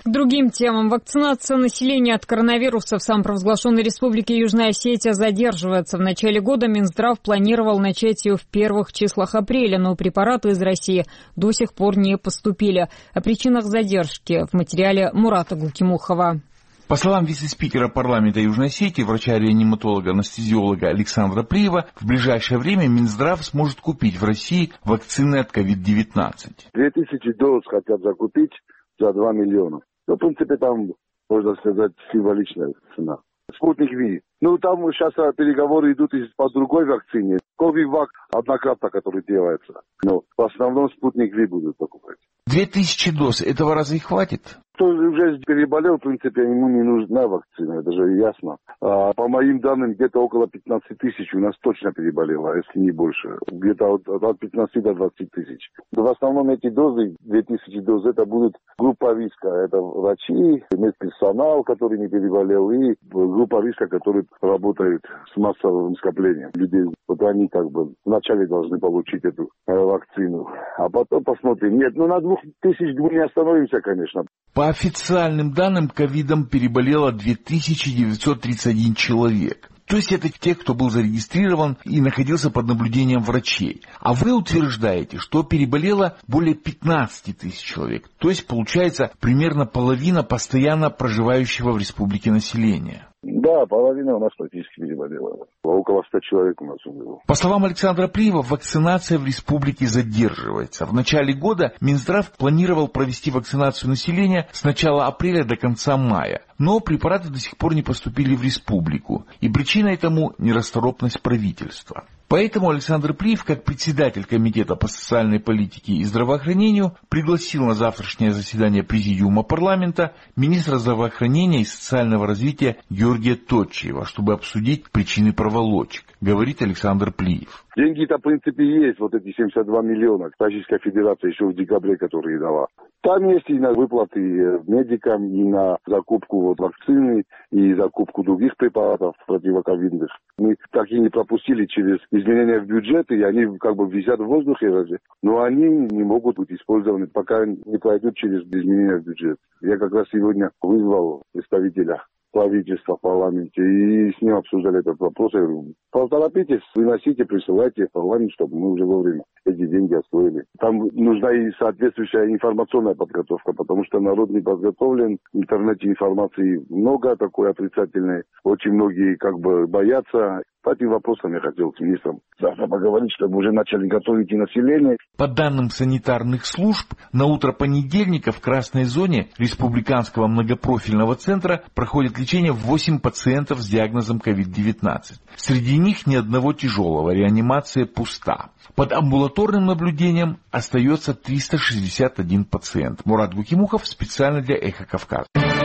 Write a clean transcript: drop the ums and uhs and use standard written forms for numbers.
К другим темам. Вакцинация населения от коронавируса в самопровозглашенной республике Южная Осетия задерживается. В начале года Минздрав планировал начать ее в первых числах апреля, но препараты из России до сих пор не поступили. О причинах задержки в материале Мурата Гулкимухова. По словам вице-спикера парламента Южной Осетии, врача-реаниматолога, анестезиолога Александра Плиева, в ближайшее время Минздрав сможет купить в России вакцины от COVID-19. 2000 доз хотят закупить за 2 миллиона. Ну, в принципе, там, можно сказать, символичная цена. Спутник Ви. Ну, там сейчас переговоры идут по другой вакцине. Ковивак однократно, который делается. Но в основном Спутник Ви будут покупать. 2000 доз. Этого разве хватит? Кто уже переболел, в принципе, ему не нужна вакцина, это же ясно. По моим данным, где-то около 15 тысяч у нас точно переболело, если не больше. Где-то от 15 до 20 тысяч. В основном эти дозы, 2000 доз, это будет группа риска. Это врачи, медперсонал, который не переболел, и группа риска, которые работают с массовым скоплением людей. Вот они как бы вначале должны получить эту вакцину. А потом посмотрим. Нет, на 2000 мы не остановимся, конечно. По официальным данным, ковидом переболело 2931 человек. То есть это те, кто был зарегистрирован и находился под наблюдением врачей. А вы утверждаете, что переболело более 15 тысяч человек. То есть получается примерно половина постоянно проживающего в республике населения. Да, половина у нас практически переболела. Около 100 человек у нас умерло. По словам Александра Плиева, вакцинация в республике задерживается. В начале года Минздрав планировал провести вакцинацию населения с начала апреля до конца мая. Но препараты до сих пор не поступили в республику. И причиной тому нерасторопность правительства. Поэтому Александр Плиев, как председатель Комитета по социальной политике и здравоохранению, пригласил на завтрашнее заседание Президиума парламента министра здравоохранения и социального развития Георгия Тотчиева, чтобы обсудить причины проволочек, говорит Александр Плиев. Деньги-то, в принципе, есть, вот эти 72 миллиона, Российская Федерация еще в декабре, которые дала. Там есть и на выплаты медикам, и на закупку вакцины, и закупку других препаратов противоковидных. Мы так и не пропустили через изменения в бюджет, и они как бы висят в воздухе, но они не могут быть использованы, пока не пройдут через изменения в бюджет. Я как раз сегодня вызвал представителя правительства в парламенте и с ним обсуждали этот вопрос. Я говорю, поторопитесь, выносите, присылайте в парламент, чтобы мы уже вовремя эти деньги освоили. Там нужна и соответствующая информационная подготовка, потому что народ не подготовлен, в интернете информации много такой отрицательной, очень многие как бы боятся. По этим вопросам я хотел с министром завтра поговорить, чтобы уже начали готовить и население. По данным санитарных служб, на утро понедельника в красной зоне республиканского многопрофильного центра проходит лечение 8 пациентов с диагнозом COVID-19. Среди них ни одного тяжелого, реанимация пуста. Под амбулаторным наблюдением остается 361 пациент. Мурат Гулкимухов специально для Эхо Кавказа.